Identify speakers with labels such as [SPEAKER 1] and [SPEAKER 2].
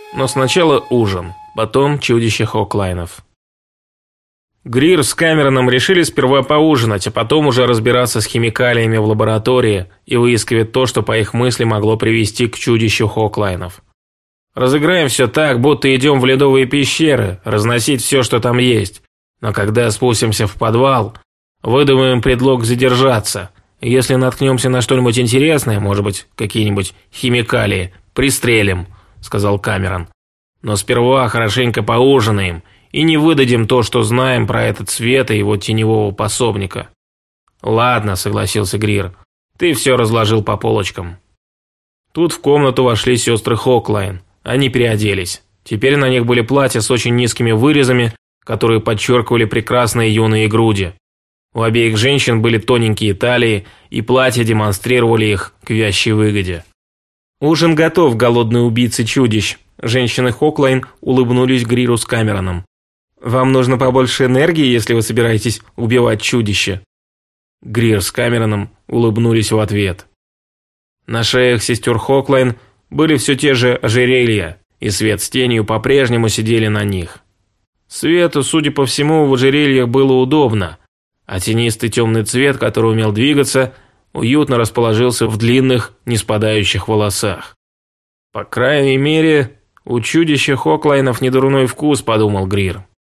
[SPEAKER 1] Но сначала ужин, потом чудище Хоклайнов. Грир с Камероном решили сперва поужинать, а потом уже разбираться с химикалиями в лаборатории и выискивать то, что по их мысли могло привести к чудищу Хоклайнов. «Разыграем все так, будто идем в ледовые пещеры, разносить все, что там есть. Но когда спустимся в подвал, выдумаем предлог задержаться. Если наткнемся на что-нибудь интересное, может быть, какие-нибудь химикалии, пристрелим», – сказал Камерон. «Но сперва хорошенько поужинаем и не выдадим то, что знаем про этот свет и его теневого пособника». «Ладно», – согласился Грир, – «ты все разложил по полочкам». Тут в комнату вошли сестры Хоклайн. Они переоделись. Теперь на них были платья с очень низкими вырезами, которые подчеркивали прекрасные юные груди. У обеих женщин были тоненькие талии, и платья демонстрировали их к вящей выгоде. «Ужин готов, голодные убийцы чудищ», – женщины Хоклайн улыбнулись Гриру с Камероном. «Вам нужно побольше энергии, если вы собираетесь убивать чудище». Грир с Камероном улыбнулись в ответ. На шеях сестер Хоклайн были все те же ожерелья, и свет с тенью по-прежнему сидели на них. Свету, судя по всему, в ожерельях было удобно, а тенистый темный цвет, который умел двигаться, уютно расположился в длинных, не спадающих волосах. «По крайней мере, у чудища Хоклайнов недурной вкус», – подумал Грир.